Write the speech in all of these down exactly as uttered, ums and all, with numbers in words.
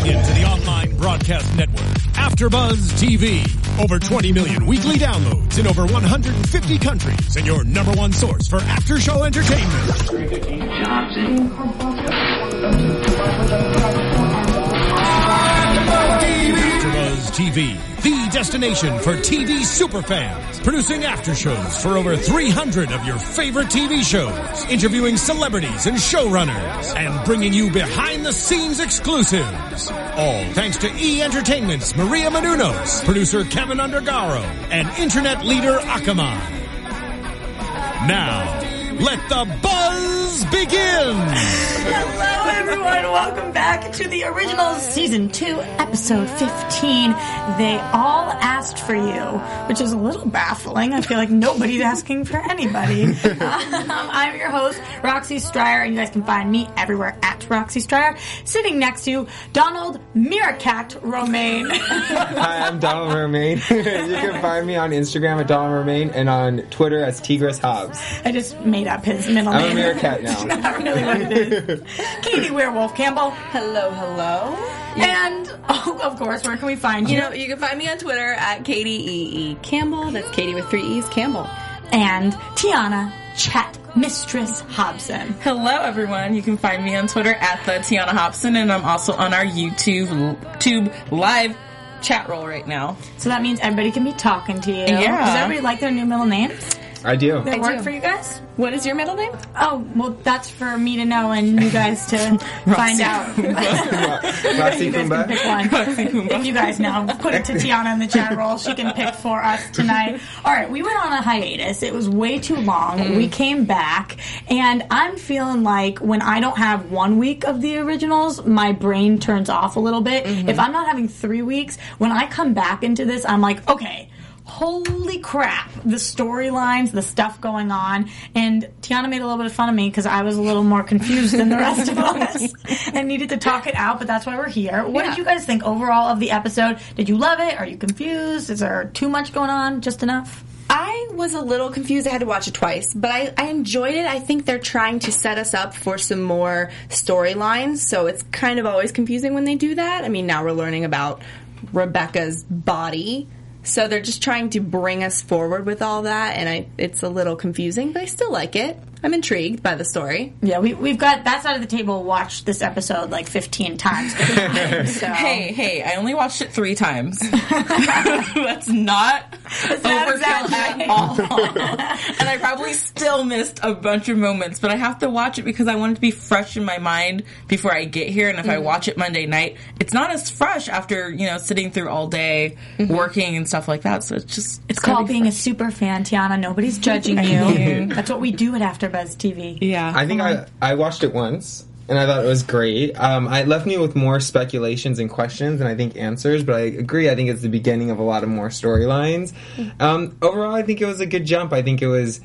tuning in to the online broadcast network, AfterBuzz T V. Over twenty million weekly downloads in over one hundred fifty countries, and your number one source for after-show entertainment. AfterBuzz T V, the destination for T V superfans, producing aftershows for over three hundred of your favorite T V shows, interviewing celebrities and showrunners, and bringing you behind-the-scenes exclusives. All thanks to E! Entertainment's Maria Menounos, producer Kevin Undergaro, and internet leader Akamai. Now, let the buzz begin! Hello everyone, welcome back to the original Season two, Episode fifteen. They all asked for you, which is a little baffling. I feel like nobody's asking for anybody. um, I'm your host, Roxy Stryer, and you guys can find me everywhere at Roxy Stryer. Sitting next to Donald Meerkat Romaine. Hi, I'm Donald Romaine. You can find me on Instagram at Donald Romaine and on Twitter as Tigris Hobbs. I just made up his middle name. I'm a meerkat now. Not really what it is. Katie Werewolf Campbell. Hello, hello. And, oh, of course, where can we find you? You know, you can find me on Twitter at Katie E. E. Campbell. That's Katie with three E's, Campbell. And Tiana Chat Mistress Hobson. Hello, everyone. You can find me on Twitter at the Tiana Hobson, and I'm also on our YouTube Tube live chat roll right now. So that means everybody can be talking to you. Yeah. Does everybody like their new middle names? I do. They I work do. for you guys? What is your middle name? Oh, well, that's for me to know and you guys to find out. Roxy You guys can pick Kumba. one. If you guys know, put it to Tiana in the chat roll. She can pick for us tonight. All right, we went on a hiatus. It was way too long. Mm. We came back, and I'm feeling like when I don't have one week of the originals, my brain turns off a little bit. Mm-hmm. If I'm not having three weeks, when I come back into this, I'm like, okay, holy crap, the storylines, the stuff going on. And Tiana made a little bit of fun of me because I was a little more confused than the rest of us and needed to talk it out, but that's why we're here. What Yeah. did you guys think overall of the episode? Did you love it? Are you confused? Is there too much going on? Just enough? I was a little confused. I had to watch it twice, but I, I enjoyed it. I think they're trying to set us up for some more storylines, so it's kind of always confusing when they do that. I mean, now we're learning about Rebecca's body. So they're just trying to bring us forward with all that, and I, it's a little confusing, but I still like it. I'm intrigued by the story. Yeah, we, we've got that side of the table watched this episode like fifteen times. So. Hey, hey, I only watched it three times. That's not overkill at all. And I probably still missed a bunch of moments, but I have to watch it because I want it to be fresh in my mind before I get here. And if mm-hmm. I watch it Monday night, it's not as fresh after, you know, sitting through all day, mm-hmm. working and stuff like that. So it's just... It's, it's called be being fresh. A super fan, Tiana. Nobody's judging you. That's what we do at AfterBuzz T V. Yeah. I think I, I watched it once, and I thought it was great. Um, it left me with more speculations and questions than I think answers, but I agree. I think it's the beginning of a lot of more storylines. Um, overall, I think it was a good jump. I think it was...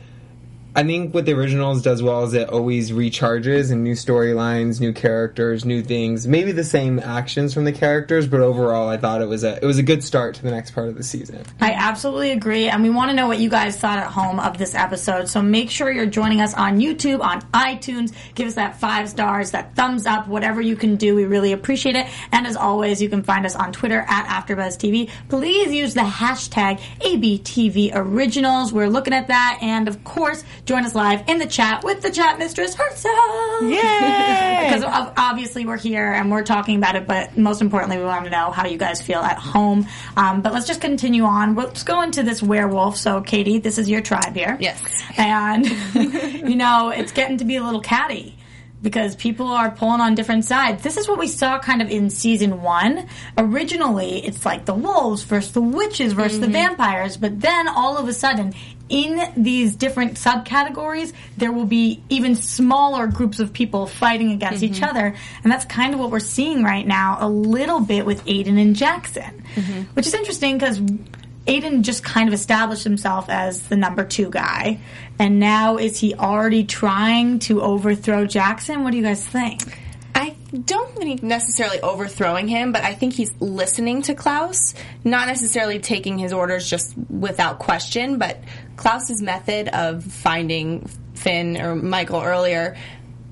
I think what the originals does well is it always recharges and new storylines, new characters, new things. Maybe the same actions from the characters, but overall, I thought it was a it was a good start to the next part of the season. I absolutely agree, and we want to know what you guys thought at home of this episode. So make sure you're joining us on YouTube, on iTunes. Give us that five stars, that thumbs up, whatever you can do. We really appreciate it. And as always, you can find us on Twitter at AfterBuzzTV. Please use the hashtag A B T V Originals. We're looking at that, and of course, join us live in the chat with the chat mistress herself. Yay! Because obviously we're here and we're talking about it, but most importantly, we want to know how you guys feel at home. Um, but let's just continue on. Let's go into this werewolf. So, Katie, this is your tribe here. Yes. And, you know, it's getting to be a little catty. Because people are pulling on different sides. This is what we saw kind of in season one. Originally, it's like the wolves versus the witches versus mm-hmm. the vampires. But then, all of a sudden, in these different subcategories, there will be even smaller groups of people fighting against mm-hmm. each other. And that's kind of what we're seeing right now a little bit with Aiden and Jackson. Mm-hmm. Which is interesting because Aiden just kind of established himself as the number two guy. And now is he already trying to overthrow Jackson? What do you guys think? I don't think necessarily overthrowing him, but I think he's listening to Klaus, not necessarily taking his orders just without question, but Klaus's method of finding Finn or Michael earlier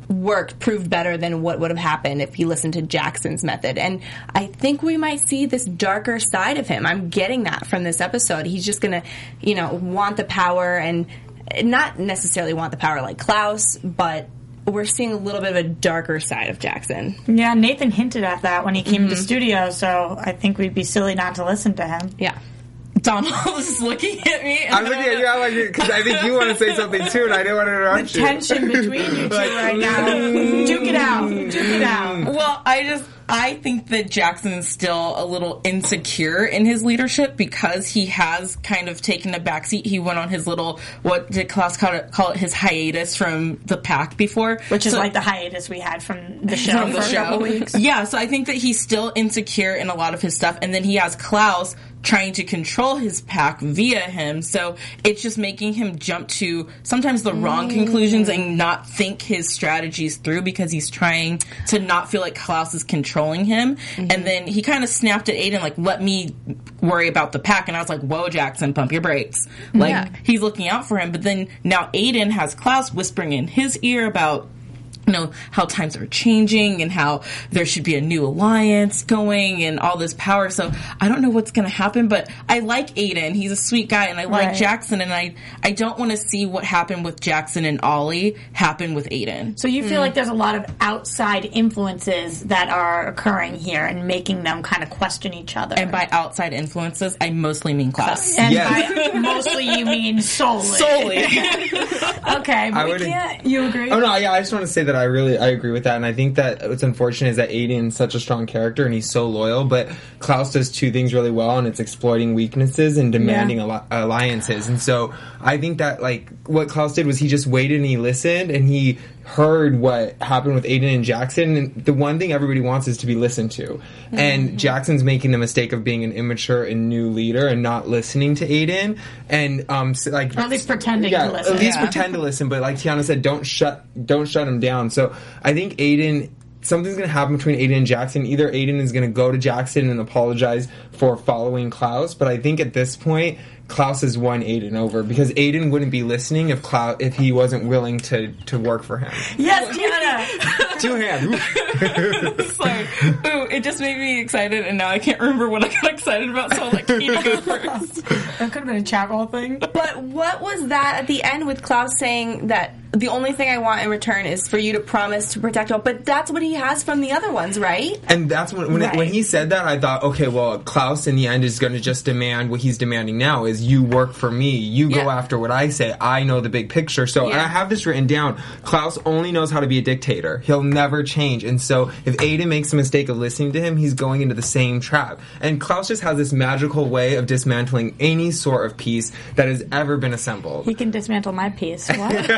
worked, proved better than what would have happened if he listened to Jackson's method. And I think we might see this darker side of him. I'm getting that from this episode. He's just going to, you know, want the power and not necessarily want the power like Klaus, but we're seeing a little bit of a darker side of Jackson. Yeah, Nathan hinted at that when he came mm-hmm. to studio, so I think we'd be silly not to listen to him. Yeah. Donald is looking at me. And I'm looking at you, I'm like, because I think you want to say something too, and I didn't want to interrupt the you. Tension between you two like, right now. Duke it out. Duke it out. Well, I just, I think that Jackson is still a little insecure in his leadership because he has kind of taken a backseat. He went on his little, what did Klaus call it, call it his hiatus from the pack before. Which is so, like the hiatus we had from the show from the for show. a couple weeks. Yeah, so I think that he's still insecure in a lot of his stuff. And then he has Klaus trying to control his pack via him, so it's just making him jump to sometimes the wrong mm. conclusions and not think his strategies through because he's trying to not feel like Klaus is controlling him. Mm-hmm. And then he kind of snapped at Aiden, like, let me worry about the pack. And I was like, whoa, Jackson, pump your brakes. Like, yeah. he's looking out for him. But then now Aiden has Klaus whispering in his ear about, you know, how times are changing and how there should be a new alliance going and all this power. So I don't know what's going to happen, but I like Aiden. He's a sweet guy, and I like right. Jackson, and I, I don't want to see what happened with Jackson and Ollie happen with Aiden. So you feel mm. like there's a lot of outside influences that are occurring here and making them kind of question each other. And by outside influences, I mostly mean Klaus. And yes. by mostly you mean solely. Solely. Okay, but we can't. You agree? Oh, no, yeah, I just want to say that I really, I agree with that, and I think that what's unfortunate is that Aiden's such a strong character, and he's so loyal, but Klaus does two things really well, and it's exploiting weaknesses and demanding yeah. al- alliances, and so I think that, like, what Klaus did was he just waited and he listened, and he heard what happened with Aiden and Jackson, and the one thing everybody wants is to be listened to, mm-hmm. and Jackson's making the mistake of being an immature and new leader and not listening to Aiden, and, um, so, like... Or at least pretending yeah, to listen. at least yeah. pretend to listen, but like Tiana said, don't shut, don't shut him down. So I think Aiden, something's going to happen between Aiden and Jackson. Either Aiden is going to go to Jackson and apologize for following Klaus, but I think at this point, Klaus has won Aiden over because Aiden wouldn't be listening if Klaus, if he wasn't willing to, to work for him. Yes, Tiana! Two hands. Sorry. Ooh, it just made me excited, and now I can't remember what I got excited about, so I'll let Katie go first. That could have been a chat roll thing. But what was that at the end with Klaus saying that the only thing I want in return is for you to promise to protect all? But that's what he has from the other ones, right? And that's when when, right. it, when he said that, I thought, okay, well, Klaus in the end is going to just demand what he's demanding now is you work for me, you go yeah. after what I say, I know the big picture. So, yeah. and I have this written down, Klaus only knows how to be a dictator. He'll never change. And so if Aiden makes a mistake of listening to him, he's going into the same trap. And Klaus just has this magical way of dismantling any sort of piece that has ever been assembled. He can dismantle my piece. What? What?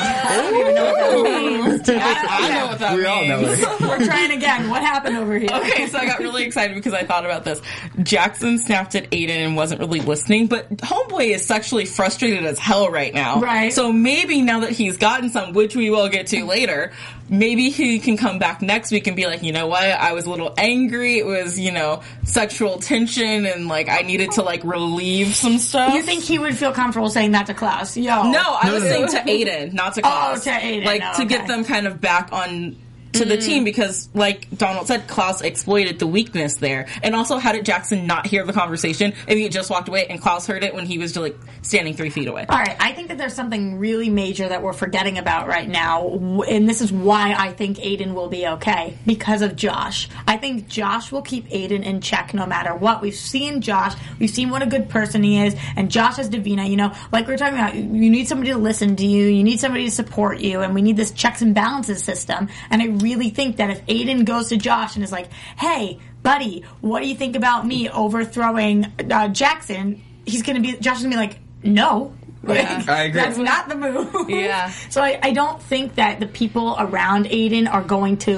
I don't even know what that means. I know what that we means. all know it. We're trying again. What happened over here? Okay, so I got really excited because I thought about this. Jackson snapped at Aiden and wasn't really listening, but Homeboy is sexually frustrated as hell right now. Right. So maybe now that he's gotten some, which we will get to later, maybe he can come back next week and be like, you know what, I was a little angry, it was, you know, sexual tension, and, like, I needed to, like, relieve some stuff. You think he would feel comfortable saying that to Klaus? Yo. No, I No, was no, saying no. to Aiden, not to Klaus. Oh, to Aiden. Like, Oh, to okay. get them kind of back on to the team, because, like Donald said, Klaus exploited the weakness there. And also, how did Jackson not hear the conversation if he had just walked away and Klaus heard it when he was, like, standing three feet away? All right, I think that there's something really major that we're forgetting about right now, and this is why I think Aiden will be okay, because of Josh. I think Josh will keep Aiden in check no matter what. We've seen Josh, we've seen what a good person he is, and Josh as Davina, you know, like we were talking about, you need somebody to listen to you, you need somebody to support you, and we need this checks and balances system, and I really think that if Aiden goes to Josh and is like, hey, buddy, what do you think about me overthrowing uh, Jackson? He's going to be, Josh is going to be like, no. Yeah. I agree. That's not the move. Yeah. So I, I don't think that the people around Aiden are going to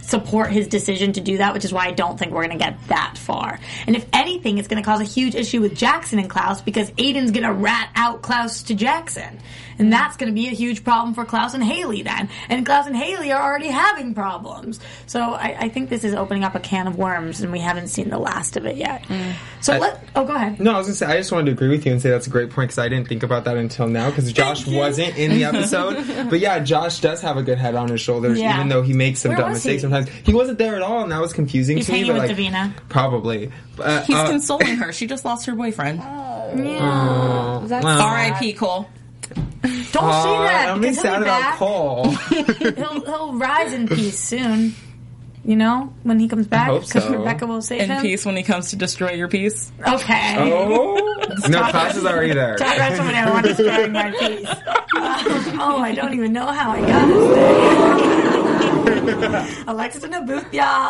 support his decision to do that, which is why I don't think we're going to get that far. And if anything, it's going to cause a huge issue with Jackson and Klaus because Aiden's going to rat out Klaus to Jackson. And that's going to be a huge problem for Klaus and Haley then. And Klaus and Haley are already having problems. So I, I think this is opening up a can of worms, and we haven't seen the last of it yet. Mm. So I, let... Oh, go ahead. No, I was going to say, I just wanted to agree with you and say that's a great point because I didn't think about that until now because Josh wasn't in the episode. But yeah, Josh does have a good head on his shoulders, yeah. even though he makes some Where dumb mistakes he? sometimes. He wasn't there at all, and that was confusing He's to me. He's hanging but with like, Davina. Probably. Uh, He's uh, consoling her. She just lost her boyfriend. Oh. Yeah. That's R I P Cole. Don't uh, say that. I'm because sad he'll be about back. Cole. he'll, he'll rise in peace soon. You know, when he comes back, because so. Rebecca will save in him. In peace when he comes to destroy your peace. Okay. Oh. No, Klaus is already there. Talk about somebody I want destroying my peace. Uh, oh, I don't even know how I got this thing. Alexis in the booth,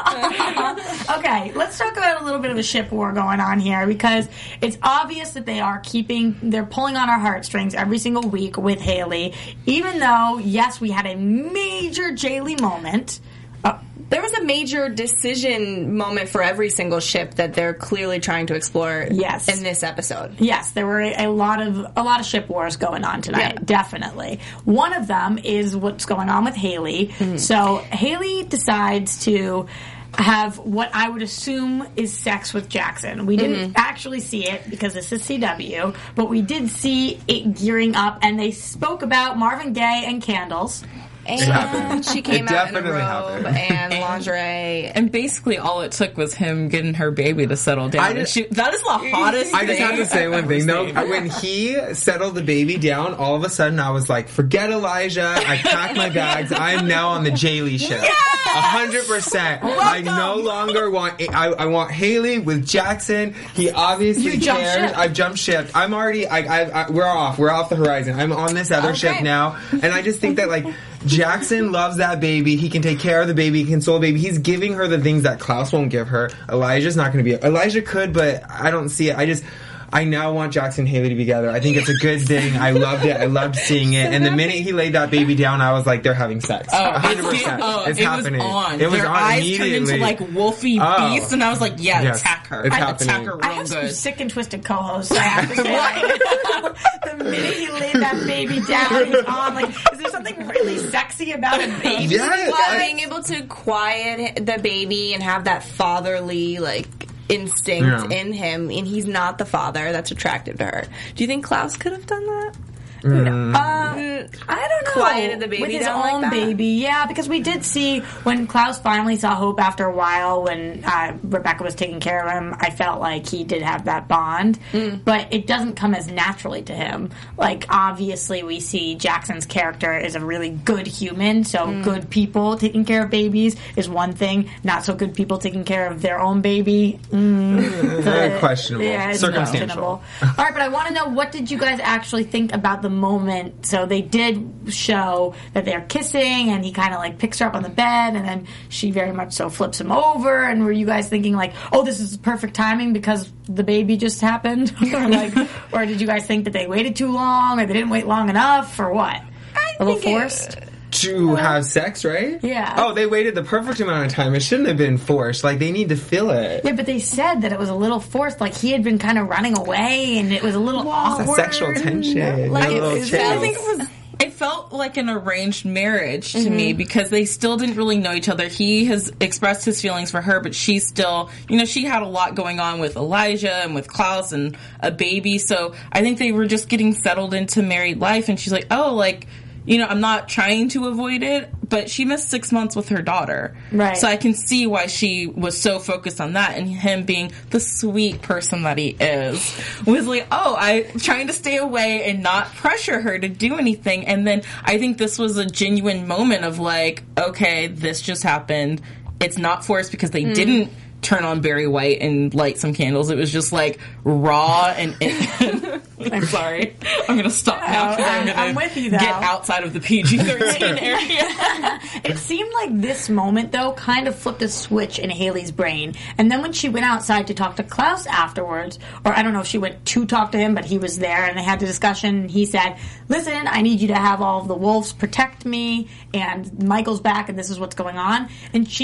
y'all. Okay, let's talk about a little bit of a ship war going on here because it's obvious that they are keeping, they're pulling on our heartstrings every single week with Haley, even though, yes, we had a major Jaylee moment. Uh, there was a major decision moment for every single ship that they're clearly trying to explore. Yes. In this episode. Yes, there were a lot of a lot of ship wars going on tonight. Yeah. Definitely. One of them is what's going on with Haley. Mm-hmm. So Haley decides to have what I would assume is sex with Jackson. We didn't mm-hmm. actually see it because this is C W, but we did see it gearing up, and they spoke about Marvin Gaye and candles. And she came it out in a robe happened. and lingerie. And basically all it took was him getting her baby to settle down. Just, she, that is the hottest I just thing have to say I've one thing, though. Seen. When he settled the baby down, all of a sudden I was like, forget Elijah. I packed my bags. I'm now on the Jaylee ship. A hundred percent. I no longer want, I, I want Haley with Jackson. He obviously you cares. I've jumped ship. I'm already, I, I, I, we're off. We're off the horizon. I'm on this other okay. ship now. And I just think that, like, Jackson loves that baby. He can take care of the baby. He can console the baby. He's giving her the things that Klaus won't give her. Elijah's not going to be... Elijah could, but I don't see it. I just... I now want Jackson and Haley to be together. I think it's a good thing. I loved it. I loved seeing it. And the minute he laid that baby down, I was like, they're having sex. Oh, one hundred percent. Oh, it's it happening. Was on. It was Their on eyes immediately. turned into like wolfy oh. beasts, and I was like, yeah, yes, attack her. It's I happening. attack her real I have good. some sick and twisted co-hosts, I have to say. The minute he laid that baby down, he's on. Like, is there something really sexy about a baby? Yes. Well, being able to quiet the baby and have that fatherly, like, instinct yeah. in him, and he's not the father that's attractive to her. Do you think Klaus could have done that? Mm. Um, I don't know. Quieted the baby with his down own like that? baby, yeah. Because we did see when Klaus finally saw Hope after a while, when uh, Rebecca was taking care of him. I felt like he did have that bond, mm. but it doesn't come as naturally to him. Like, obviously, we see Jackson's character is a really good human. So mm. good people taking care of babies is one thing. Not so good people taking care of their own baby. Mm, Very the, questionable. Yeah, it's circumstantial. All right, but I want to know, what did you guys actually think about the moment? So they did show that they're kissing, and he kind of like picks her up on the bed, and then she very much so flips him over. And were you guys thinking like, oh, this is perfect timing because the baby just happened? or like, or did you guys think that they waited too long, or they didn't wait long enough, or what? I a little think forced. It, to have sex, right? Yeah. Oh, they waited the perfect amount of time. It shouldn't have been forced. Like, they need to feel it. Yeah, but they said that it was a little forced. Like, he had been kind of running away, and it was a little awkward. It's a sexual tension. Like, a little it, chills. I think it was. It felt like an arranged marriage to mm-hmm. me because they still didn't really know each other. He has expressed his feelings for her, but she still, you know, she had a lot going on with Elijah and with Klaus and a baby. So I think they were just getting settled into married life. And she's like, oh, like, you know, I'm not trying to avoid it, but she missed six months with her daughter. Right. So I can see why she was so focused on that, and him being the sweet person that he is was like, oh, I'm trying to stay away and not pressure her to do anything. And then I think this was a genuine moment of like, okay, this just happened. It's not forced because they mm. didn't turn on Barry White and light some candles. It was just like raw and, and I'm sorry. I'm going to stop now because I'm going I'm with you, to get outside of the P G thirteen area. It seemed like this moment, though, kind of flipped a switch in Haley's brain. And then when she went outside to talk to Klaus afterwards, or I don't know if she went to talk to him, but he was there and they had the discussion, and he said, listen, I need you to have all of the wolves protect me, and Michael's back, and this is what's going on. And she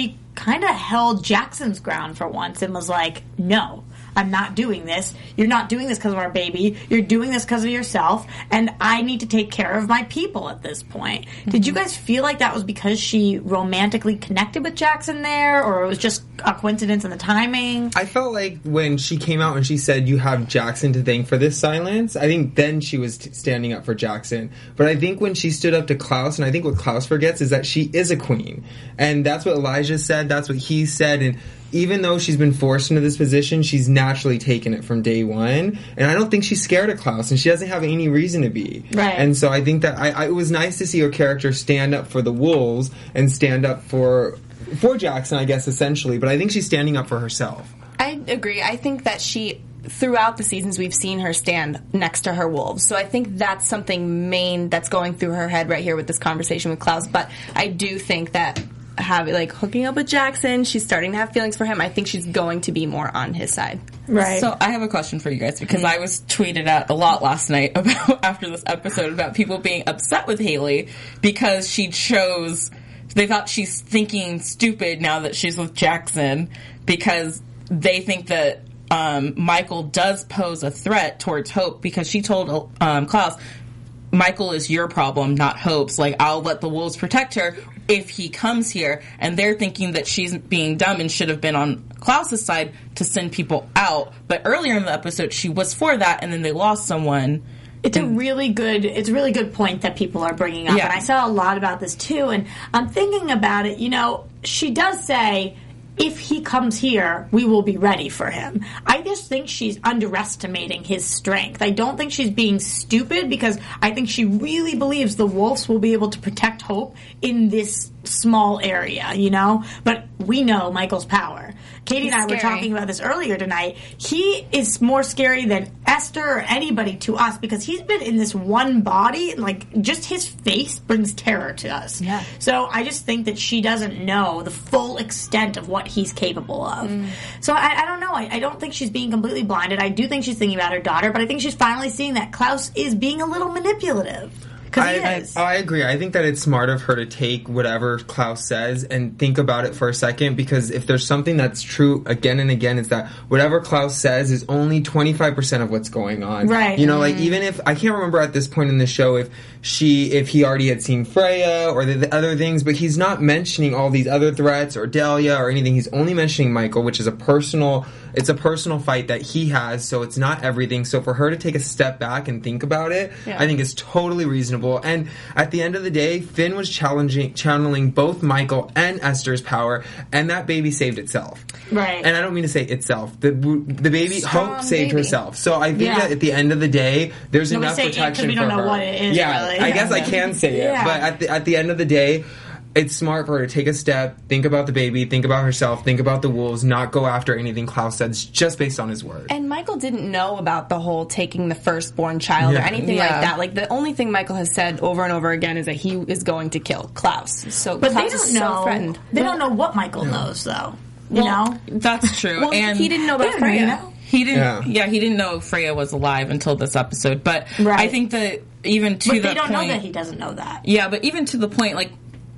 kind of held Jackson's ground for once and was like, no, I'm not doing this. You're not doing this because of our baby. You're doing this because of yourself, and I need to take care of my people at this point. Mm-hmm. Did you guys feel like that was because she romantically connected with Jackson there, or it was just a coincidence in the timing? I felt like when she came out and she said, you have Jackson to thank for this silence, I think then she was t- standing up for Jackson. But I think when she stood up to Klaus, and I think what Klaus forgets is that she is a queen. And that's what Elijah said, that's what he said, and even though she's been forced into this position, she's naturally taken it from day one. And I don't think she's scared of Klaus, and she doesn't have any reason to be. Right. And so I think that I, I, it was nice to see her character stand up for the wolves and stand up for for Jackson, I guess, essentially. But I think she's standing up for herself. I agree. I think that she, throughout the seasons, we've seen her stand next to her wolves. So I think that's something main that's going through her head right here with this conversation with Klaus. But I do think that have like hooking up with Jackson, she's starting to have feelings for him. I think she's going to be more on his side. Right. So I have a question for you guys, because I was tweeted at a lot last night about after this episode about people being upset with Haley because she chose, they thought she's thinking stupid now that she's with Jackson, because they think that um, Michael does pose a threat towards Hope, because she told um, Klaus, Michael is your problem, not Hope's. Like, I'll let the wolves protect her if he comes here. And they're thinking that she's being dumb and should have been on Klaus's side to send people out. But earlier in the episode, she was for that, and then they lost someone. It's a really good, it's a really good point that people are bringing up. Yeah. And I saw a lot about this too. And I'm thinking about it, you know, she does say, if he comes here, we will be ready for him. I just think she's underestimating his strength. I don't think she's being stupid, because I think she really believes the wolves will be able to protect Hope in this small area, you know? But we know Michael's power. Katie He's and I scary. were talking about this earlier tonight. He is more scary than Esther or anybody to us, because he's been in this one body. Like, just his face brings terror to us. Yeah. So I just think that she doesn't know the full extent of what he's capable of. Mm. So I, I don't know. I, I don't think she's being completely blinded. I do think she's thinking about her daughter, but I think she's finally seeing that Klaus is being a little manipulative. Because he I, is. I, I agree. I think that it's smart of her to take whatever Klaus says and think about it for a second, because if there's something that's true again and again, it's that whatever Klaus says is only twenty-five percent of what's going on. Right. You know, like, even if, I can't remember at this point in the show if she, if he already had seen Freya or the, the other things, but he's not mentioning all these other threats or Delia or anything. He's only mentioning Michael, which is a personal, it's a personal fight that he has, so it's not everything. So for her to take a step back and think about it, Yeah. I think is totally reasonable. And at the end of the day, Finn was challenging, channeling both Michael and Esther's power, and that baby saved itself. Right. And I don't mean to say itself. The the baby, Strong Hope saved baby. herself. So I think Yeah. that at the end of the day, there's No, we enough say it 'cause protection we don't for know her. what it is, Yeah, really. I guess I Yeah. can say it. Yeah. But at the, at the end of the day, it's smart for her to take a step, think about the baby, think about herself, think about the wolves, not go after anything Klaus says just based on his word. And Michael didn't know about the whole taking the firstborn child or Yeah. anything Yeah. like that. Like, the only thing Michael has said over and over again is that he is going to kill Klaus. So But Klaus they don't is know. so threatened. They don't know what Michael knows, though. You Well, know? that's true. Well, and he didn't know They about don't know, Freya. you know? He didn't. Yeah. Yeah. he didn't know Freya was alive until this episode. But Right. I think that even to But the they don't point, know that he doesn't know that. yeah, but even to the point, like,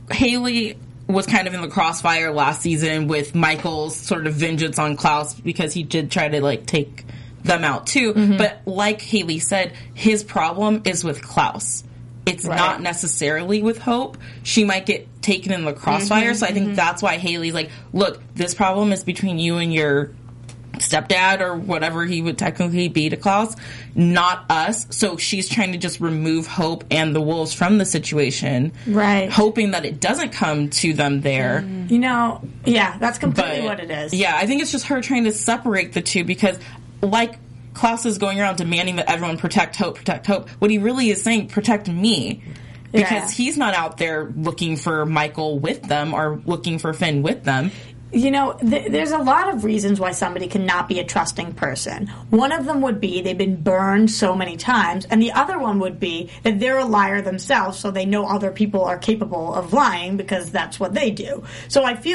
Haley was kind of in the crossfire last season with Michael's sort of vengeance on Klaus, because he did try to, like, take them out too. Mm-hmm. But like Haley said, his problem is with Klaus. It's Right. not necessarily with Hope. She might get taken in the crossfire. Mm-hmm, So I think that's why Haley's like, look, this problem is between you and your stepdad, or whatever he would technically be to Klaus, not us. So she's trying to just remove Hope and the wolves from the situation. Right. Hoping that it doesn't come to them there. You know, yeah, that's completely But, what it is. Yeah, I think it's just her trying to separate the two, because like Klaus is going around demanding that everyone protect Hope, protect Hope. What he really is saying, protect me. Because Yeah. he's not out there looking for Michael with them or looking for Finn with them. You know, th- there's a lot of reasons why somebody cannot be a trusting person. One of them would be they've been burned so many times, and the other one would be that they're a liar themselves, so they know other people are capable of lying because that's what they do. So I feel like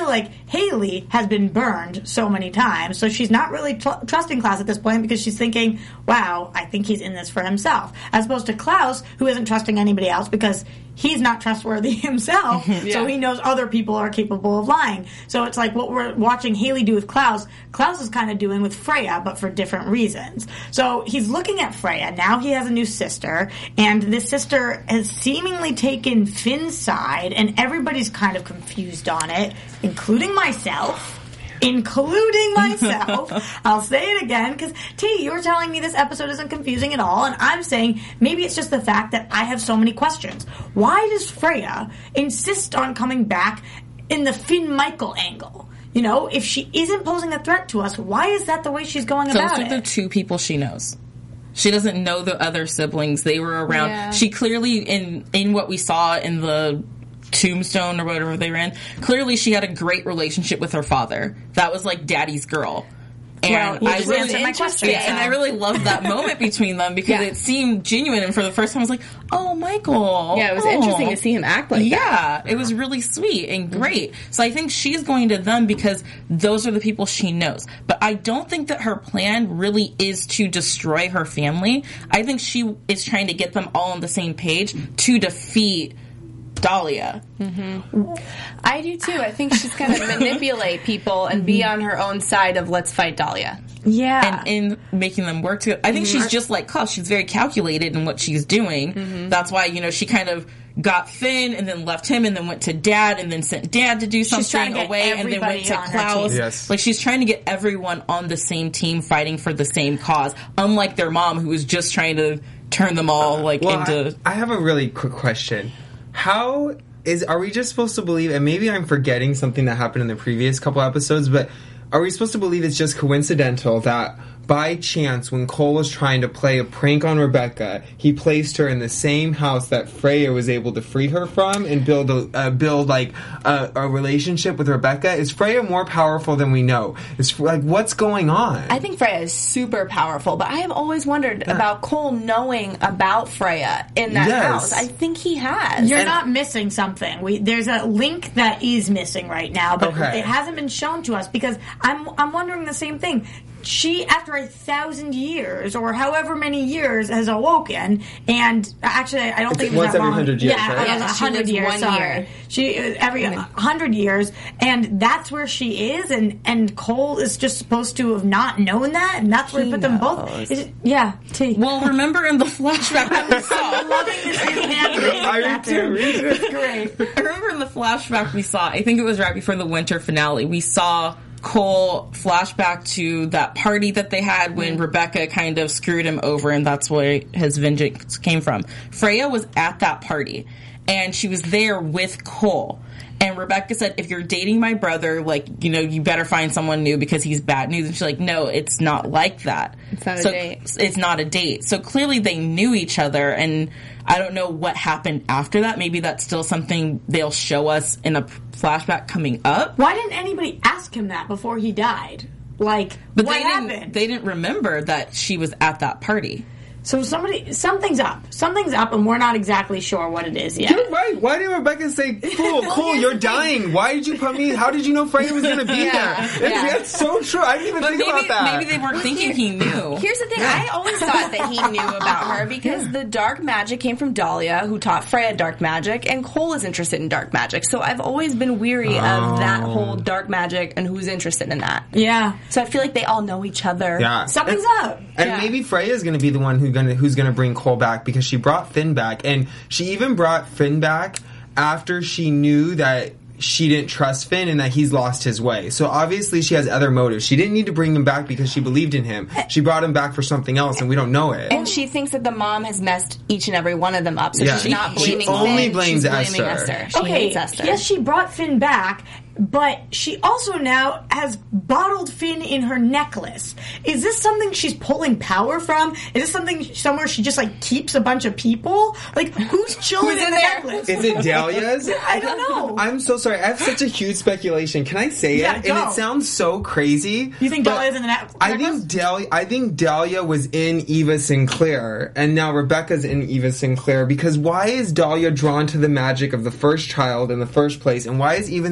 Haley has been burned so many times, so she's not really tr- trusting Klaus at this point because she's thinking, wow, I think he's in this for himself. As opposed to Klaus, who isn't trusting anybody else because he's not trustworthy himself, yeah. so he knows other people are capable of lying. So it's like what we're watching Haley do with Klaus, Klaus is kind of doing with Freya, but for different reasons. So he's looking at Freya. Now he has a new sister, and this sister has seemingly taken Finn's side, and everybody's kind of confused on it, including myself. Including myself. I'll say it again, because T, you were telling me this episode isn't confusing at all, and I'm saying maybe it's just the fact that I have so many questions. Why does Freya insist on coming back in the Finn Michael angle? You know, if she isn't posing a threat to us, why is that the way she's going Those about it? Those are the two people she knows. She doesn't know the other siblings. They were around. Yeah. She clearly, in in what we saw in the Tombstone or whatever they ran, clearly she had a great relationship with her father. That was like daddy's girl. And well, I really, my question. Yeah, and I really loved that moment between them because yeah. it seemed genuine. And for the first time, I was like, "Oh, Michael!" Yeah, it was oh. interesting to see him act like yeah, that. Yeah, it was really sweet and great. Mm-hmm. So I think she's going to them because those are the people she knows. But I don't think that her plan really is to destroy her family. I think she is trying to get them all on the same page to defeat Dahlia. Mm-hmm. I do too. I think she's going to manipulate people and be on her own side of let's fight Dahlia. Yeah. And in making them work together. I think mm-hmm. she's just like Klaus. She's very calculated in what she's doing. Mm-hmm. That's why, you know, she kind of got Finn and then left him and then went to Dad and then sent Dad to do something away and then went to Klaus. Yes. Like, she's trying to get everyone on the same team fighting for the same cause. Unlike their mom, who was just trying to turn them all, like, well, into... I, I have a really quick question. How is are we just supposed to believe, and maybe I'm forgetting something that happened in the previous couple episodes, but are we supposed to believe it's just coincidental that by chance, when Cole was trying to play a prank on Rebecca, he placed her in the same house that Freya was able to free her from and build a uh, build like a, a relationship with Rebecca? Is Freya more powerful than we know? It's like, what's going on? I think Freya is super powerful, but I have always wondered uh, about Cole knowing about Freya in that yes. house. I think he has. You're and, not missing something. We there's a link that is missing right now, but okay. it hasn't been shown to us because I'm I'm wondering the same thing. She, after a thousand years, or however many years, has awoken, and actually, I don't it's think it was once that every long. hundred years. Yeah, right? yeah, a hundred years. One sorry, year. she every hundred years, and that's where she is, and and Cole is just supposed to have not known that, and that's where he put them both. Is it, yeah, T. Well, remember in the flashback that we saw, I'm loving this hand I too. It's great. I remember in the flashback we saw. I think it was right before the winter finale. We saw Cole flashback to that party that they had when mm. Rebecca kind of screwed him over, and that's where his vengeance came from. Freya was at that party, and she was there with Cole. And Rebecca said, if you're dating my brother, like, you know, you better find someone new because he's bad news. And she's like, no, it's not like that. It's not a so, date. It's not a date. So clearly they knew each other, and I don't know what happened after that. Maybe that's still something they'll show us in a flashback coming up. Why didn't anybody ask him that before he died? Like, but what they happened? Didn't, they didn't remember that she was at that party. So somebody, something's up. Something's up, and we're not exactly sure what it is yet. You're right. Why did Rebecca say, "Cool, cool, you're dying"? Why did you put me? How did you know Freya was going to be yeah, there? Yeah. That's so true. I didn't even but think maybe, about that. Maybe they weren't thinking he knew. Here's the thing. I always thought that he knew about her because the dark magic came from Dahlia, who taught Freya dark magic, and Cole is interested in dark magic. So I've always been weary oh. of that whole dark magic and who's interested in that. Yeah. So I feel like they all know each other. Yeah. Something's and, up. And yeah. maybe Freya is going to be the one who gonna, who's going to bring Cole back, because she brought Finn back, and she even brought Finn back after she knew that she didn't trust Finn and that he's lost his way. So obviously she has other motives. She didn't need to bring him back because she believed in him. She brought him back for something else, and we don't know it. And she thinks that the mom has messed each and every one of them up, so yeah. she's not blaming She only Finn. blames She's blaming Esther. Esther. She okay, hates Esther. yes, she brought Finn back, but she also now has bottled Finn in her necklace. Is this something she's pulling power from? Is this something somewhere she just, like, keeps a bunch of people? Like, who's chilling Who's in in the there? necklace? Is it Dahlia's? I don't know. I'm so sorry. I have such a huge speculation. Can I say Yeah, it? go. And it sounds so crazy. You think but Dahlia's in the necklace? I think Dahlia. I think Dahlia was in Eva Sinclair, and now Rebecca's in Eva Sinclair. Because why is Dahlia drawn to the magic of the first child in the first place, and why is Eva Sinclair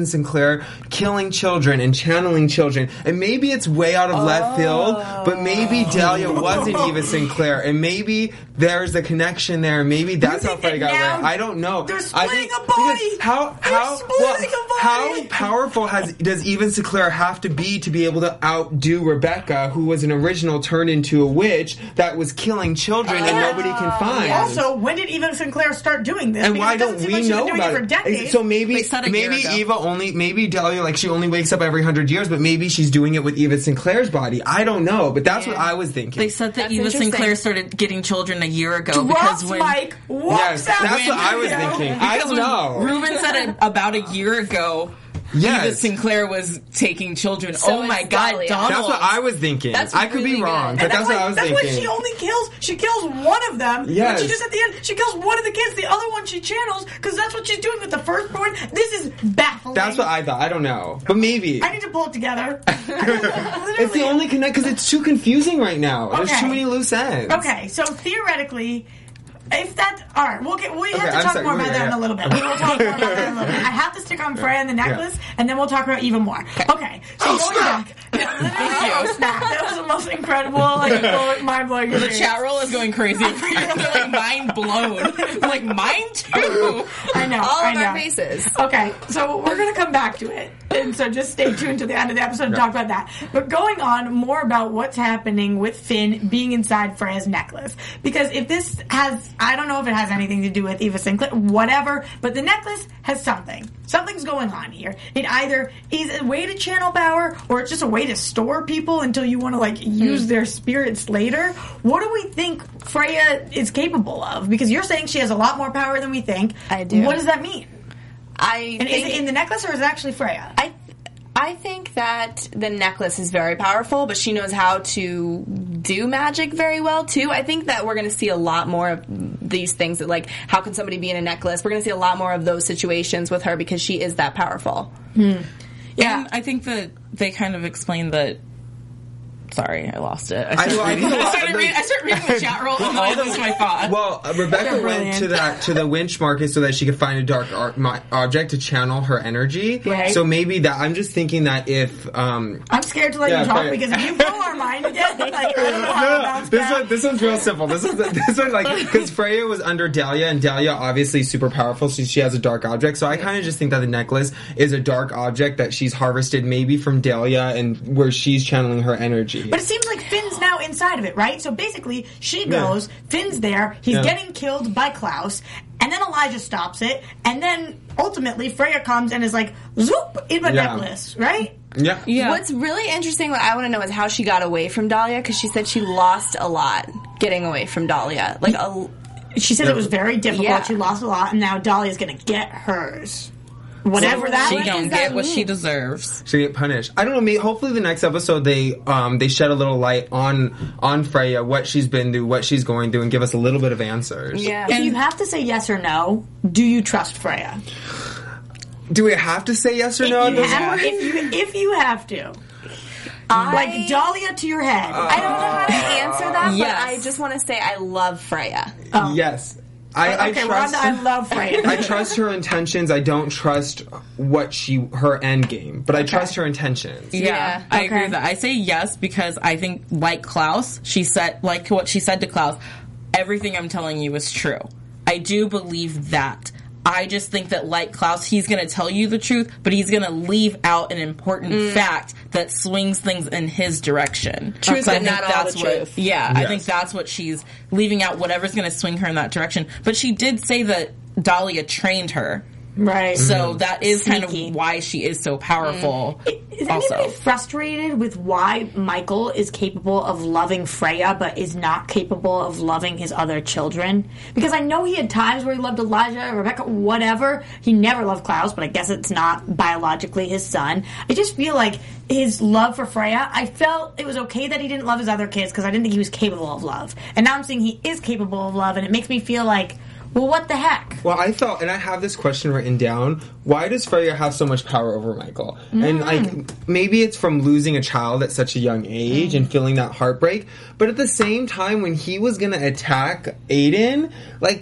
Sinclair killing children and channeling children. And maybe it's way out of oh. left field, but maybe Dahlia wasn't Eva Sinclair, and maybe there's a connection there. Maybe that's how Freya got away. I don't know. They're splitting I think, a body. How how well, how powerful has does Eva Sinclair have to be to be able to outdo Rebecca, who was an original turned into a witch that was killing children uh, and nobody can find? Yeah. Also, when did Eva Sinclair start doing this? And because why don't we like know about it? For decades. So maybe maybe Eva only maybe Dahlia like she only wakes up every hundred years, but maybe she's doing it with Eva Sinclair's body. I don't know, but that's yeah. what I was thinking. They said that that's Eva Sinclair started getting children a year ago Drops because when Mike walks yes, out that's what I was thinking. I don't know. Ruben said it about a year ago. Yes. Eva Sinclair was taking children. So oh my God, Dahlia. Donald. That's what I was thinking. That's I could really be wrong, good. but that's, that's what I was that's thinking. That's why she only kills, she kills one of them. Yes. But she just, at the end, she kills one of the kids. The other one she channels, because that's what she's doing with the firstborn. This is baffling. That's what I thought. I don't know. But maybe. I need to pull it together. It's the only connect, because it's too confusing right now. Okay. There's too many loose ends. Okay, so theoretically, if that, all right, we'll get. We have okay, to I'm talk sorry, more about yeah, that yeah. in a little bit. We will talk more about that in a little bit. I have to stick on Freya and the necklace, yeah. and then we'll talk about even more. Okay, so oh, going back, oh, snap! That was the most incredible, like, mind blowing. The chat roll is going crazy. They're like mind blown. Like mine too. I know. All I of know. our faces. Okay, so we're gonna come back to it, and so just stay tuned to the end of the episode and talk about that. But going on more about what's happening with Finn being inside Freya's necklace, because if this has, I don't know if it has anything to do with Eva Sinclair, whatever, but the necklace has something. Something's going on here. It either is a way to channel power, or it's just a way to store people until you want to, like, use mm. their spirits later. What do we think Freya is capable of? Because you're saying she has a lot more power than we think. I do. What does that mean? I and is it in the necklace, or is it actually Freya? I I think that the necklace is very powerful, but she knows how to do magic very well, too. I think that we're going to see a lot more of these things, that, like, how can somebody be in a necklace? We're going to see a lot more of those situations with her because she is that powerful. Hmm. Yeah. And I think that they kind of explained that. Sorry, I lost it. I started, I, reading, I started, reading, I started reading the chat roll and then I lost my thought. Well, uh, Rebecca went to that to the winch market so that she could find a dark art, my, object to channel her energy. Right. So maybe that I'm just thinking that if um, I'm scared to let yeah, you talk right. because if you blow our mind again, like, I don't know how no, this one this one's real simple. This is this one like because Freya was under Dahlia, and Dahlia obviously super powerful, so she has a dark object. So I kind of just think that the necklace is a dark object that she's harvested maybe from Dahlia, and where she's channeling her energy. But it seems like Finn's now inside of it, right? So basically, she goes, yeah. Finn's there, he's yeah. getting killed by Klaus, and then Elijah stops it, and then ultimately Freya comes and is like, zoop, in my yeah. necklace, right? Yeah. yeah. What's really interesting, what I want to know is how she got away from Dahlia, because she said she lost a lot getting away from Dahlia. Like a, She said it was very difficult, yeah. she lost a lot, and now Dahlia's going to get hers. Whatever so that she what gonna does get that what mean? she deserves. She get punished. I don't know. Maybe, hopefully, the next episode they um they shed a little light on on Freya, what she's been through, what she's going through, and give us a little bit of answers. Yeah. If you have to say yes or no, do you trust Freya? Do we have to say yes or if no? You have, if you if you have to. I, like Dahlia to your head. Uh, I don't know how to answer that, yes. but I just want to say I love Freya. Oh. Yes. I, okay, I trust. well, I love Freya. I trust her intentions. I don't trust what she her end game, but I okay. trust her intentions. Yeah, yeah. I okay. agree with that. I say yes because I think, like Klaus, she said, like what she said to Klaus, everything I'm telling you is true. I do believe that. I just think that, like Klaus, he's going to tell you the truth, but he's going to leave out an important mm. fact that swings things in his direction. Truth, so but not all the what, truth. Yeah, yes. I think that's what she's leaving out, whatever's going to swing her in that direction. But she did say that Dahlia trained her. Right. So that is Sneaky. kind of why she is so powerful. Mm. Is also. anybody frustrated with why Michael is capable of loving Freya but is not capable of loving his other children? Because I know he had times where he loved Elijah, Rebecca, whatever. He never loved Klaus, but I guess it's not biologically his son. I just feel like his love for Freya, I felt it was okay that he didn't love his other kids because I didn't think he was capable of love. And now I'm seeing he is capable of love, and it makes me feel like, well, what the heck? Well, I felt, and I have this question written down, why does Freya have so much power over Michael? Mm. And, like, maybe it's from losing a child at such a young age mm. and feeling that heartbreak, but at the same time, when he was going to attack Aiden, like,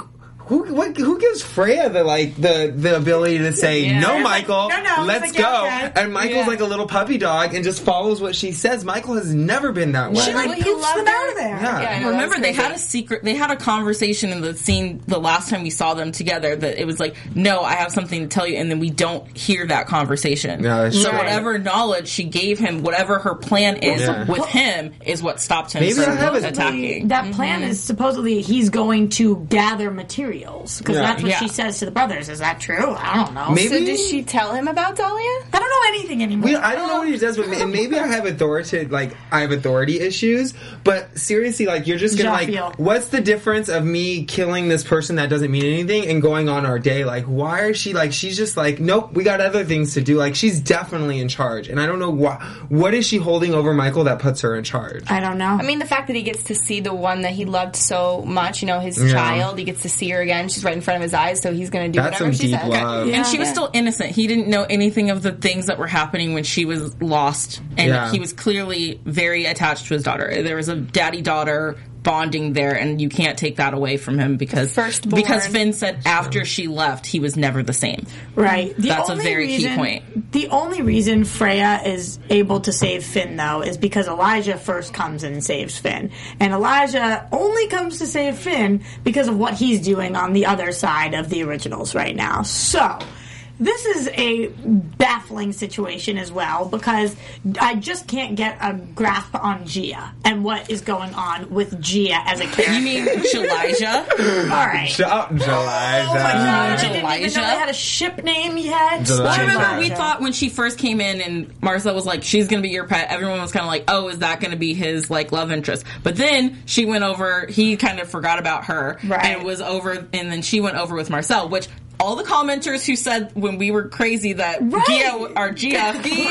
who what, who gives Freya the like the the ability to say Yeah. no, Like, Michael, no, no. let's He's like, go? yeah, okay. And Michael's Yeah. like a little puppy dog and just follows what she says. Michael has never been that way. She like Well, he poops loved them her. out of there. Yeah. Yeah, I know, Remember, that they was had a crazy. secret. They had a conversation in the scene the last time we saw them together. That it was like, "No, I have something to tell you," and then we don't hear that conversation. Yeah, that's so true. whatever knowledge she gave him, whatever her plan is Yeah. with him, is what stopped him Maybe I from have it- attacking. That plan is supposedly he's going to gather materials because Yeah. that's what Yeah. she says to the brothers. Is that true? I don't know. Maybe- So does she tell him about Dahlia? I don't know anything anymore. We, I don't know what he does, but ma- and maybe I have authority, like I have authority issues. But seriously, like you're just gonna Jafiel. like, what's the difference of me killing this person that doesn't mean anything and going on our day? Like, why is she like? She's just like, nope, we got other things to do. Like, she's definitely in charge, and I don't know what what is she holding over Michael that puts her in charge. I don't know. I mean, the fact that he gets to see the one that he loved so much, you know, his Yeah. child, he gets to see her again. She's right in front of his eyes, so he's going to do That's whatever some she deep says. love. Yeah. And she was Yeah. still innocent. He didn't know anything of the things that were happening when she was lost. And Yeah. he was clearly very attached to his daughter. There was a daddy-daughter bonding there, and you can't take that away from him because Firstborn. because Finn said after she left, he was never the same. Right. The That's a only very key reason, point. The only reason Freya is able to save Finn, though, is because Elijah first comes and saves Finn. And Elijah only comes to save Finn because of what he's doing on the other side of the originals right now. So, this is a baffling situation as well because I just can't get a grasp on Gia and what is going on with Gia as a character. You mean Elijah? All right. Shut up, Oh my god, I didn't even know Elijah? they had a ship name yet. Elijah. I remember we Elijah. thought when she first came in and Marcel was like, she's going to be your pet, everyone was kind of like, oh, is that going to be his like love interest? But then she went over, he kind of forgot about her Right. and was over, and then she went over with Marcel, which all the commenters who said when we were crazy that Right. Gia, or Gia, Gia,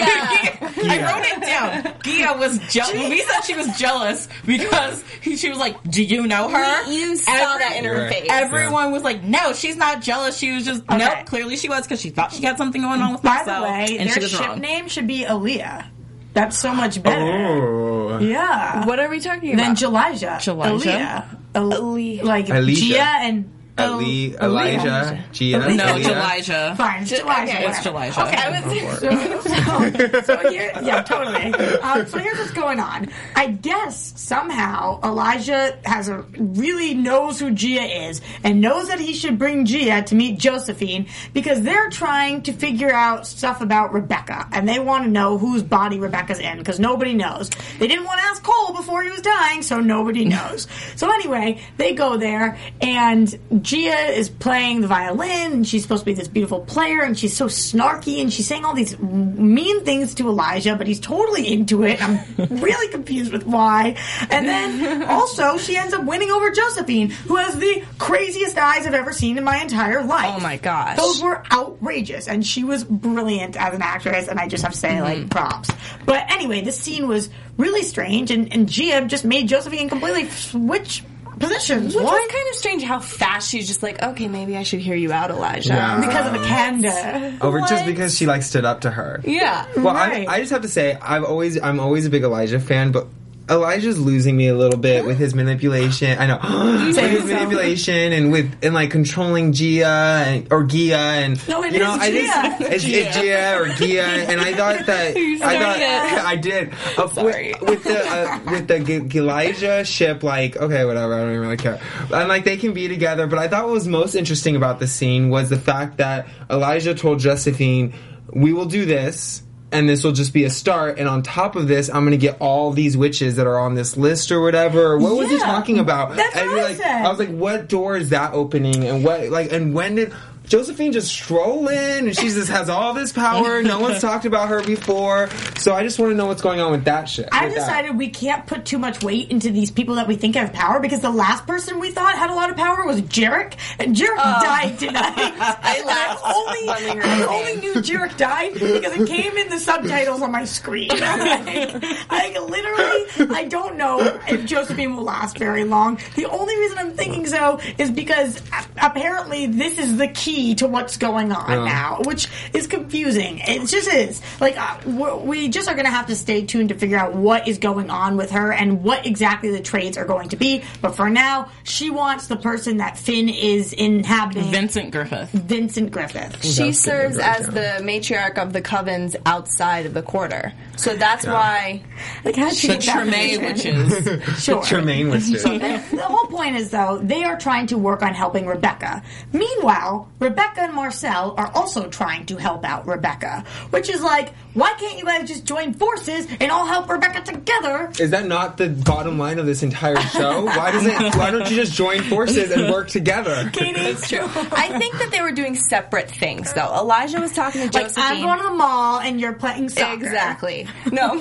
I wrote it down. Gia was jealous. When we said she was jealous because he, she was like, do you know her? You saw Every- that in her Right. face. Everyone was like, no, she's not jealous. She was just, Okay. nope, clearly she was because she thought she had something going on with By Marcel. the way, and she their was ship wrong. name should be Aaliyah. That's so much better. Oh. Yeah. What are we talking Then about? Jalija. Jalija? Aaliyah. Al- Aaliyah. Like Alicia. Gia and Ali, Al- Elijah, Gia, Aaliyah. No, Aaliyah. Elijah. Fine, it's Jalija. okay, It's whatever. Elijah. Okay, I was, so, so here, yeah, totally. Um, so here's what's going on. I guess somehow Elijah has a really knows who Gia is and knows that he should bring Gia to meet Josephine because they're trying to figure out stuff about Rebecca and they want to know whose body Rebecca's in because nobody knows. They didn't want to ask Cole before he was dying, so nobody knows. So anyway, they go there and Gia is playing the violin and she's supposed to be this beautiful player and she's so snarky and she's saying all these mean things to Elijah, but he's totally into it. I'm really confused with why. And then also she ends up winning over Josephine, who has the craziest eyes I've ever seen in my entire life. Oh my gosh. Those were outrageous and she was brilliant as an actress and I just have to say Mm-hmm. like props. But anyway, this scene was really strange and, and Gia just made Josephine completely switch positions. Which What? was kind of strange how fast she's just like, okay, maybe I should hear you out, Elijah. Yeah. Because of the candor. Over just What? because she like stood up to her. Yeah. Well, Right. I, I just have to say, I've always, I'm always a big Elijah fan, but Elijah's losing me a little bit with his manipulation. I know, with say his so. manipulation and with and like controlling Gia and or Gia and No, it you know, is I Gia. just it's, it's Gia or Gia, and I thought that I thought it. I did uh, Sorry. with, with the uh, with the G- Elijah ship. Like, okay, whatever, I don't even really care. And like they can be together, but I thought what was most interesting about the scene was the fact that Elijah told Josephine, "We will do this." And this will just be a start. And on top of this, I'm going to get all these witches that are on this list or whatever. Or what was he Yeah. talking about? That's and what you're I like, said. I was like, what door is that opening? And what, like, and when did Josephine just stroll in? And she just has all this power. No one's talked about her before. So I just want to know what's going on with that shit. I've with that. decided we can't put too much weight into these people that we think have power because the last person we thought had a lot of power was Jarek, and Jarek died tonight. I laughed only, when we heard I his only knew Jarek died because it came in the subtitles on my screen. like, I literally, I don't know if Josephine will last very long. The only reason I'm thinking so is because a- apparently this is the key key to what's going on Yeah. now, which is confusing. It just is. Like, uh, we're, we just are going to have to stay tuned to figure out what is going on with her and what exactly the traits are going to be. But for now, she wants the person that Finn is inhabiting. Vincent Griffith. Vincent Griffith. She That's serves good, as yeah. the matriarch of the covens outside of the quarter. So that's why... Like, how'd she The get that Tremaine position? witches. Sure. Tremaine was just. The whole point is, though, they are trying to work on helping Rebecca. Meanwhile, Rebecca and Marcel are also trying to help out Rebecca, which is like, why can't you guys just join forces and all help Rebecca together? Is that not the bottom line of this entire show? Why does it? Why don't you just join forces and work together? Katie, it's true. I think that they were doing separate things, though. Elijah was talking to Like, Josephine. I'm going to the mall and you're playing soccer. Exactly. No.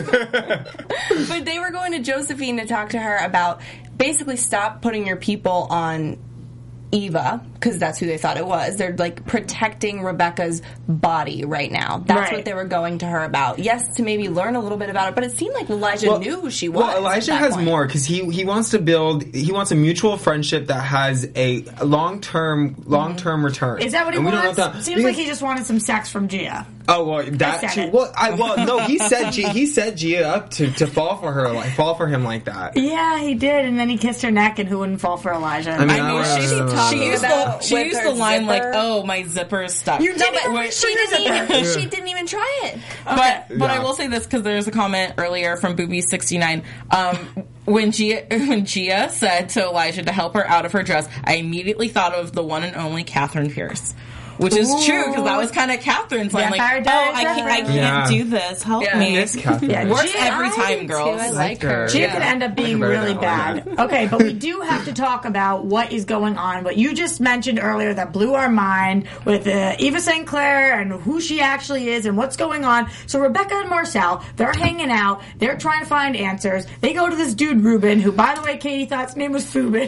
But they were going to Josephine to talk to her about basically stop putting your people on Eva, because that's who they thought it was. They're like protecting Rebecca's body right now. That's Right. what they were going to her about. Yes, to maybe learn a little bit about it, but it seemed like Elijah Well- knew who she was. Well, Elijah at that has point. more because he he wants to build. He wants a mutual friendship that has a long term long term return. Is that what he And we wants? don't know if that- Seems because- like he just wanted some sex from Gia. Oh well, that said too. it. Well, I well no, he said G, he set Gia up to, to fall for her, like fall for him like that. Yeah, he did, and then he kissed her neck, and who wouldn't fall for Elijah? I mean, I mean, I she, don't know. she used the, about she with used her the line like, zipper. "Oh, my zipper is stuck." You didn't even Wait, She didn't even. She didn't even try it. But but I Yeah. will say this because there's a comment earlier from Booby sixty-nine. Um, when Gia when Gia said to Elijah to help her out of her dress, I immediately thought of the one and only Catherine Pierce. Which is Ooh. true because that was kind of Catherine's line, like, Vampire "Oh, Diaries I can't, I reference. can't Yeah. do this. Help Yeah. me." Miss Catherine. Yeah, Works Gia- every I time, did girls. too. I like her. She Yeah. could end up being better really than bad. Elijah. Okay, but we do have to talk about what is going on. What you just mentioned earlier that blew our mind with uh, Eva Saint Clair and who she actually is and what's going on. So Rebecca and Marcel, they're hanging out. They're trying to find answers. They go to this dude, Ruben, who, by the way, Katie thought his name was Fubin.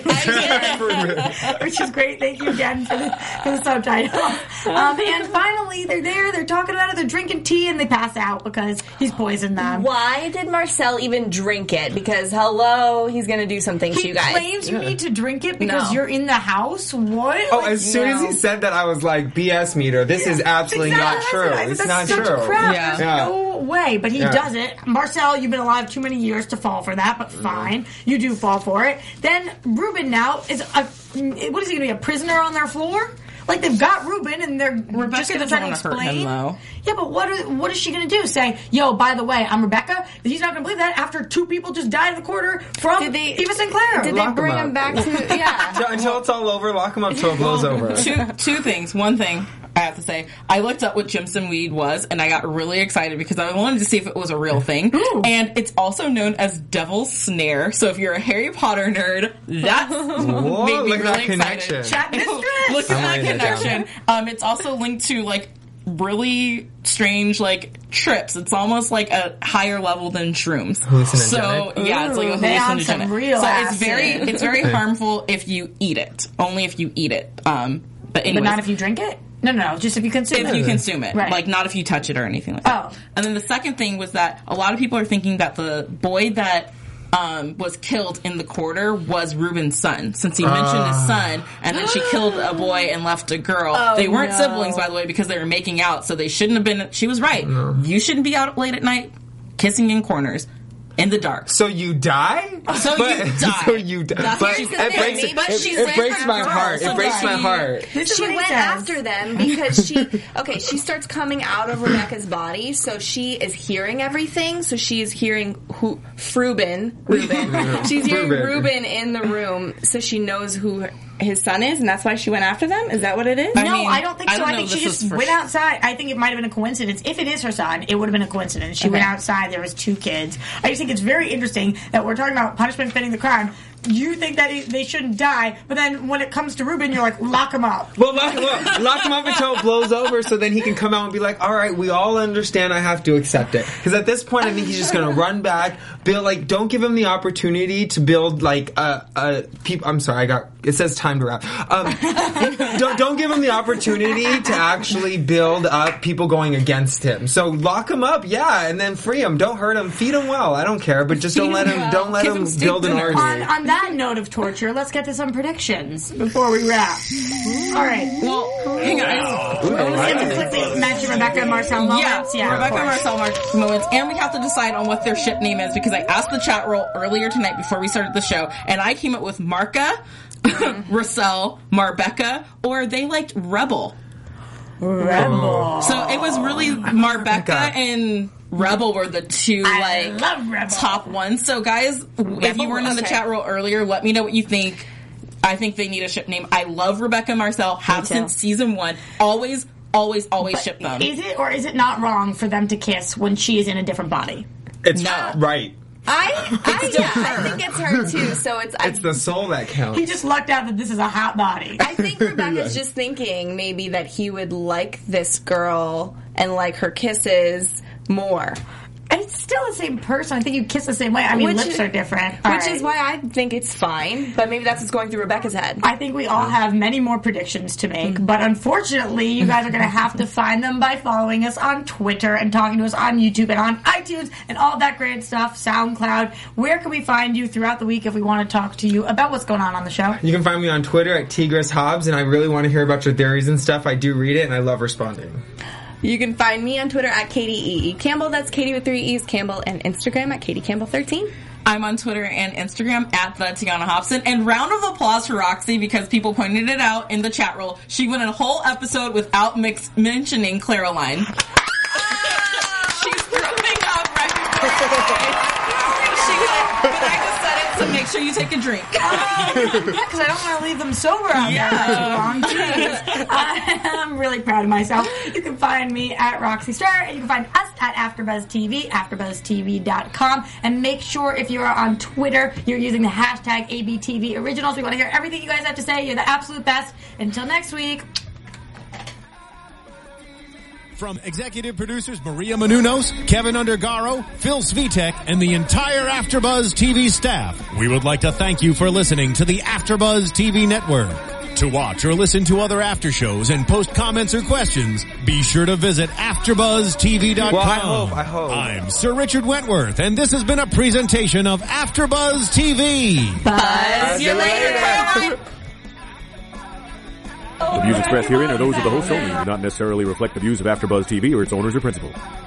Which is great. Thank you again for the, for the subtitle. Um, and finally, they're there. They're talking about it. They're drinking tea, and they pass out because he's poisoned them. Why did Marcel even drink it? Because hello, he's going to do something to He you guys. claims you need to drink it because No. you're in the house. What? Oh, Like, as soon as no. he said that, I was like, B S meter. This is absolutely exactly, not true. that's- It's that's not such true. Crap. Yeah. There's Yeah. no way, but he Yeah. does it. Marcel, you've been alive too many years to fall for that, but fine, you do fall for it. Then Ruben now is a what is he going to be, a prisoner on their floor? Like they've got Ruben and they're Rebecca just going to doesn't try to wanna hurt explain. him, though. Yeah, but what is, what is she going to do? Say, yo, by the way, I'm Rebecca. He's not going to believe that after two people just died in the quarter from Did they- Eva Sinclair. Did Lock they him bring up. him back to yeah? Until, until it's all over, lock him up till it blows over. two two things. One thing I have to say, I looked up what Jimson weed was, and I got really excited because I wanted to see if it was a real thing. Ooh. And it's also known as Devil's Snare. So if you're a Harry Potter nerd, that Whoa, made me look at that really excited. connection. Chat mistress. Look I'm at that writing it down. connection. Um, it's also linked to like really strange like trips. It's almost like a higher level than shrooms. Hallucinogenic? So yeah, it's like a Ooh, they on some hallucinogenic. real so acid. it's very it's very harmful if you eat it. Only if you eat it. Um, but But anyways, not if you drink it? No, no, no. Just if you consume if it. you consume it, Right. like not if you touch it or anything like that. Oh. And then the second thing was that a lot of people are thinking that the boy that um, was killed in the quarter was Ruben's son, since he mentioned his son, and then she killed a boy and left a girl. Oh, they weren't no. siblings, by the way, because they were making out, so they shouldn't have been. She was right. You shouldn't be out late at night kissing in corners. In the dark. So you die? So you die. So you die. That's But what she it said. breaks, Maybe it, she it went breaks my after heart. her. It breaks my She- heart. This is She what he went says. after them because she okay she starts coming out of Rebecca's body, so she is hearing everything. So she is hearing who Fruben Ruben she's hearing Ruben. Ruben in the room, so she knows who her- his son is, and that's why she went after them. Is that what it is? No, I mean, I don't think I so. don't I, know think if she this just was for went sh- outside. I think it might have been a coincidence. If it is her son, it would have been a coincidence. She went Okay. outside. There was two kids. I just think it's very interesting that we're talking about punishment fitting the crime. You think that he- they shouldn't die, but then when it comes to Ruben, you're like, lock him up. Well, lock him up. Lock him up until it blows over, so then he can come out and be like, "All right, we all understand. I have to accept it." Because at this point, I think he's just going to run back, build like, don't give him the opportunity to build like a a people. I'm sorry, I got it says time to wrap. Um, don't don't give him the opportunity to actually build up people going against him. So lock him up, yeah, and then free him. Don't hurt him. Feed him well. I don't care, but just don't Feed let him him. well. Don't let Give him him steak build an dinner. army. On, on that note of torture, let's get to some predictions before we wrap. All right. Well, hang on. Ooh, I like It's it. quickly mention Rebecca and Marcel moments. Yeah, Yeah, Rebecca of and course. Marcel Mar- moments, and we have to decide on what their ship name is because I asked the chat roll earlier tonight before we started the show, and I came up with Marca, Racel, Marbecca, or they liked Rebel. Rebel. So it was really Marbecca and Rebel were the two I like love Rebel. top ones. So guys, if you weren't in the okay. chat roll earlier, let me know what you think. I think they need a ship name. I love Rebecca and Marcel. Have too. since season one. Always, always, always ship them. Is it or is it not wrong for them to kiss when she is in a different body? It's No. right. I, I, yeah, I think it's her too. So it's, I, It's the soul that counts. He just lucked out that this is a hot body. I think Rebecca's just thinking maybe that he would like this girl and like her kisses more. It's still the same person. I think you kiss the same way. I mean, Which lips is- are different. Which All right. is why I think it's fine, but maybe that's what's going through Rebecca's head. I think we all have many more predictions to make, but unfortunately, you guys are going to have to find them by following us on Twitter and talking to us on YouTube and on iTunes and all that great stuff, SoundCloud. Where can we find you throughout the week if we want to talk to you about what's going on on the show? You can find me on Twitter at Tigris Hobbs, and I really want to hear about your theories and stuff. I do read it, and I love responding. You can find me on Twitter at Katie E E Campbell. That's Katie with three E's Campbell, and Instagram at Katie Campbell thirteen. I'm on Twitter and Instagram at the Tiana Hobson. And round of applause for Roxy because people pointed it out in the chat roll. She went a whole episode without mix- mentioning Claraline. She's throwing up right She like, but I just said it, so make sure you take a drink. Yeah, because I don't want to leave them sober out there for too long. Jeez. I'm really proud of myself. You can find me at Roxy Star, and you can find us at AfterBuzz T V, AfterBuzz T V dot com. And make sure if you are on Twitter, you're using the hashtag A B T V Originals. We want to hear everything you guys have to say. You're the absolute best. Until next week. From executive producers Maria Menounos, Kevin Undergaro, Phil Svitek, and the entire AfterBuzz T V staff, we would like to thank you for listening to the AfterBuzz T V network. To watch or listen to other after shows and post comments or questions, be sure to visit after buzz T V dot com. Well, I hope, I hope. I'm Sir Richard Wentworth, and this has been a presentation of AfterBuzz T V. Buzz. See you later, Caroline. The views expressed herein are those of the host only and do not necessarily reflect the views of AfterBuzz T V or its owners or principals.